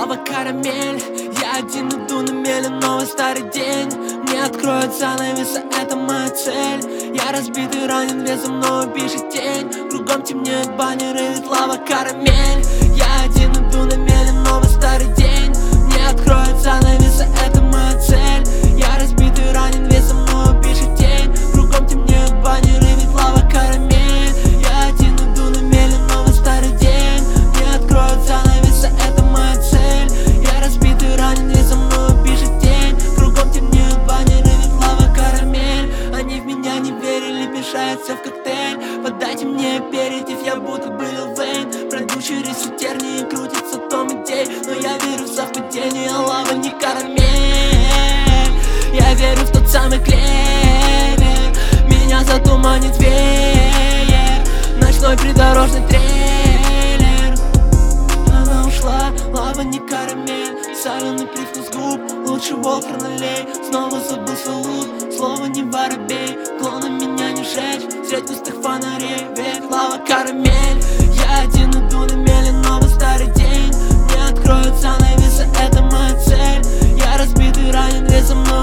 лава, карамель. Я один иду на мели, новый старый день. Мне откроют занавесы, это моя цель. Я разбитый, ранен, весом, но пишет тень. Кругом темнеют баннеры, ведь лава, карамель. Я один иду на мели, новый старый день. Мне откроют занавесы, это моя цель. Я разбитый, ранен, весом, но пишет тень. Кругом темнеют баннеры, ведь лава, карамель. Я один иду на мели, новый старый день. Мне откроют занавесы, это моя цель. Я разбитый, ранен, весом, но пишет тень. Кругом темнеют баннеры, ведь лава, карамель. Они в меня не верили, мешают все в коктейль. Подайте мне аперитив, я будто бы Лил Вейн. Пройду через все тернии, крутится том идей. Но я верю в совпадение, лава не карамель. Я верю в тот самый клевер. Меня затуманит веер, ночной придорожный трейлер. Она ушла, лава не карамель. Соленый привкус губ, лучше Волкер налей. Снова забыл свой лук, слово не воробей. Клоном меня не жечь, средь пустых фонарей. Ведь лава, карамель. Я один иду на мели, новый старый день. Мне откроют занавесы, это моя цель. Я разбитый, ранен, весом, но